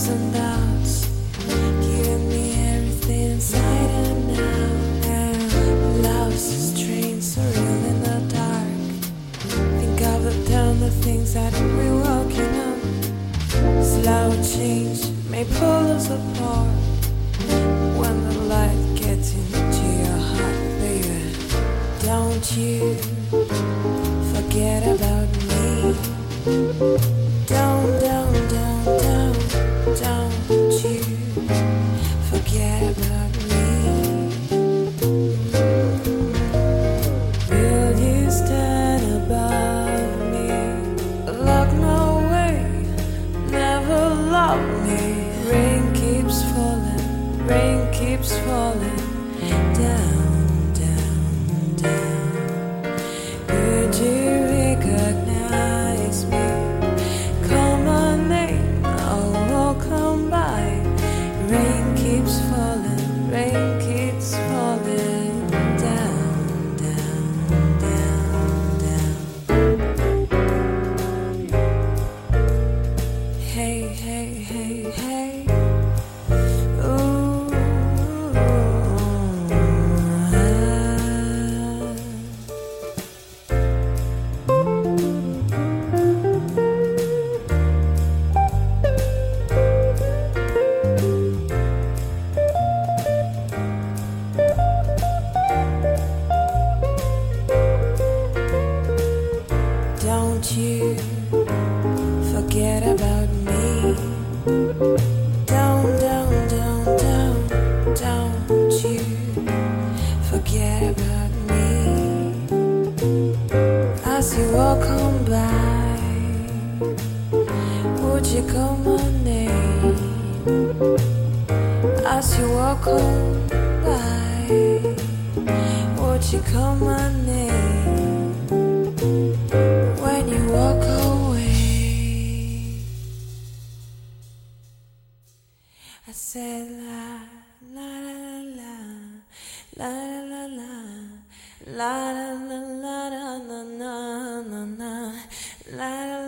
and doubts, giving me everything inside and out. And love's strange, surreal in the dark. Think of the tender things that we're walking on. Slow change may pull us apart. When the light gets into your heart, baby, don't you forget about me. Don't you forget about me. Will you stand above me? Look my way, never love me. Rain keeps falling down, down, down. Could you recognize me? Call my name, I will come by. Rain keeps falling down, down, down, down. Hey, hey, hey, hey. Don't you forget about me. Don't you forget about me. As you walk on by, would you call my name? As you walk on by, would you call my name? When you walk away, I said la la la la la la la la la la la la la la la la.